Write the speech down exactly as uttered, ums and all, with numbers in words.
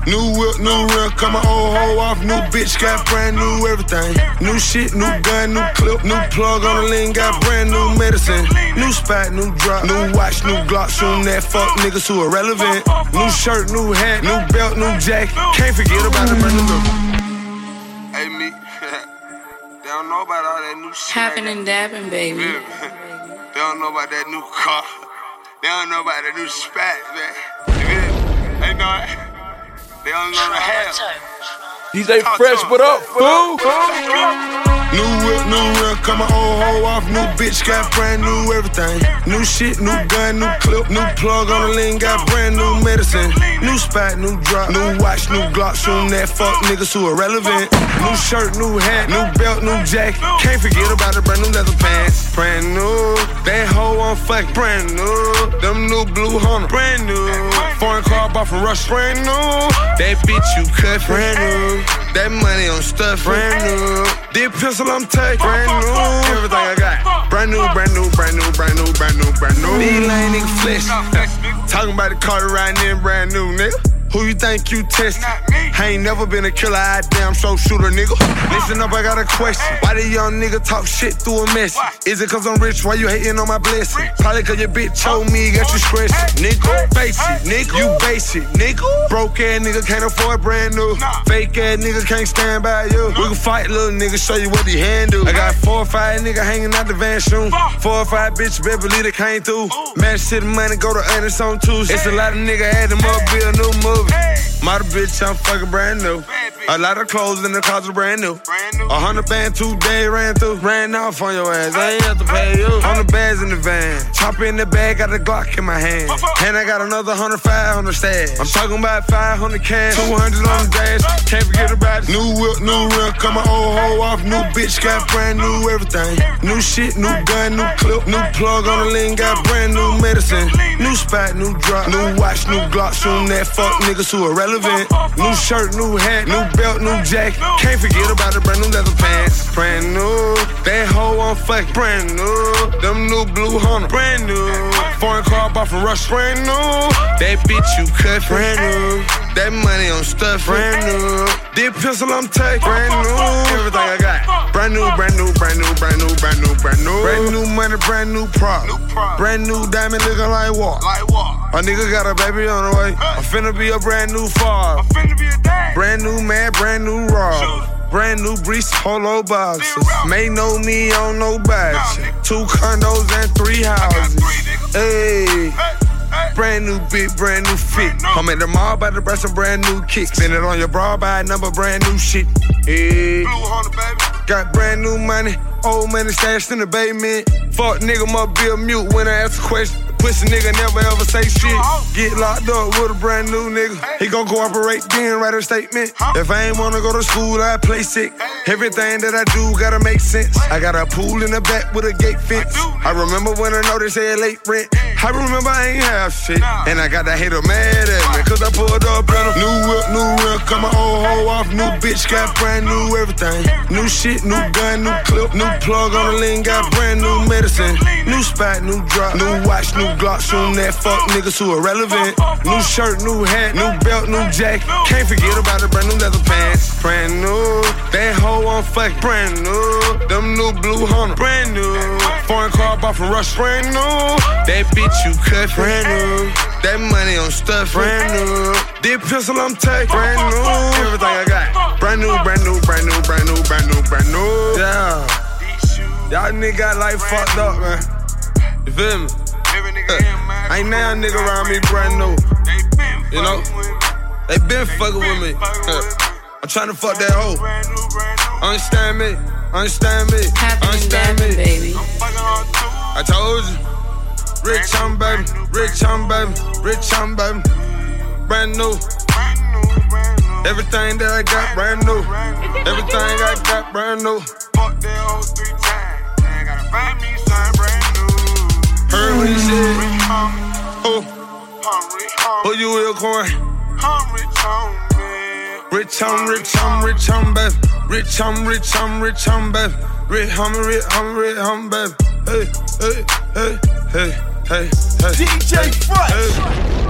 New whip, new rim, cut my old hoe off. New bitch got brand new everything. New shit, new gun, new clip, new plug on the lean, got brand new medicine. New spot, new drop, new watch, new Glock. Soon that fuck niggas who irrelevant. New shirt, new hat, new belt, new jacket. Can't forget about the brand new. Hey, me. They don't know about all that new shit. Happen and dabbing, baby. They don't know about that new car. They don't know about the new spats, man. They know it. They don't know the hell. D J Fresh, what up, fool? New whip, new rim, cut my old hoe off. New bitch got brand new everything. New shit, new gun, new clip, new plug on the lean, got brand new medicine. New spot, new drop, new watch, new Glock. Soon that fuck niggas who irrelevant. New shirt, new hat, new belt, new jacket. Can't forget about the brand new leather pants. Brand new, that hoe on fuck, brand new. Them new blue Honda, brand new. Foreign car bought from Rush, brand new. That bitch you cut, brand new. That money on stuff, brand new. This pistol I'm taking, brand new. Everything I got, brand new, brand new, brand new, brand new, brand new, brand new. These lame niggas flesh, talking about the car riding in brand new, nigga. Who you think you testing? I ain't never been a killer, I damn so shooter, nigga. Listen up, I got a question. Why the young nigga talk shit through a message? Is it cause I'm rich? Why you hating on my blessing? Probably cause your bitch told me, got you scratching. Nigga, face it, nigga, you basic, nigga. Broke ass nigga can't afford brand new. Fake ass nigga can't stand by you. We can fight, little nigga, show you what he handle. I got four or five nigga hanging out the van soon. Four or five bitch Beverly that came through. Match City money, go to Ernest on Tuesday. It's a lot of nigga had them up, be a new movie. Model bitch, I'm fucking brand new. A lot of clothes in the closet brand new. A hundred band, two days ran through. Ran off on your ass, I ain't have to pay you. Hundred bags in the van. Chop in the bag, got a Glock in my hand. And I got another hundred five on the stash. I'm talking about five hundred cash, two hundred on the dash. Can't forget about it. New whip, new rim, cut my old hoe off. New bitch got brand new everything. New shit, new gun, new clip, new plug on the lean, got brand new medicine. New spot, new drop, new watch, new Glock. Soon that fuck niggas who irrelevant. New shirt, new hat, new belt, new jacket. Can't forget about the brand new leather pants. Brand new, that hoe on fuck, brand new. Them new blue Honda, brand new. Foreign car bought from Rush, brand new. That bitch you cut, brand new. That money on stuff, brand new. This pistol I'm taking, brand new. Everything I got, brand new, brand new, brand new, brand new, brand new, brand new. Brand new money, brand new prop. Brand new diamond looking like what? A nigga got a baby on the way. I'm finna be a brand new father. Brand new man, brand new raw. Brand new Breeze Polo boxes. May know me on no badge. Two condos and three houses. Hey. Brand new beat, brand new fit. I'm at the mall, about to buy some brand new kicks. Spend it on your bra, buy a number, brand new shit. Hey. Got brand new money, old money stashed in the basement. Fuck nigga, must be a mute when I ask a question. Pussy nigga never ever say shit. Get locked up with a brand new nigga. He gon' cooperate, then write a statement. If I ain't wanna go to school, I play sick. Everything that I do gotta make sense. I got a pool in the back with a gate fence. I remember when I know they said late rent. I remember I ain't have shit. And I got that hater mad at me, cause I pulled up in a new whip, new rim, cut my old hoe off. New bitch got brand new everything. New shit, new gun, new clip, new plug on the lean, got brand new medicine. New spot, new drop, new watch, new Glock. Soon that fuck niggas who irrelevant. New shirt, new hat, new belt, new jacket. Can't forget about the brand new leather pants. Brand new, that hoe on fuck, brand new. Them new blue Honda, brand new. Foreign car bought from Rush, brand new. That bitch you cut, brand new. That money on stuff, brand new. This pistol I'm taking, brand new. Everything I got, brand new, brand new, brand new, brand new, brand new, brand new. Yeah, y'all niggas got life fucked up, man. You feel me? Uh, ain't now a nigga around me brand new. You know? They been fucking with me. Uh, I'm trying to fuck that hoe. Understand me? Understand me? Understand me? Baby. I told you. Rich on baby, rich on baby, rich on baby. Brand new. Everything that I got brand new. Everything I got brand new. Fuck that hoe three times. I gotta find me something brand new. Heard what he said. Who? Who you will coin? Rich on, rich on, rich on, baby. Rich on, rich on, rich on, baby. Rich on, rich on, rich on, baby. Hey, hey, hey, hey, hey, hey. D J Fresh. Hey.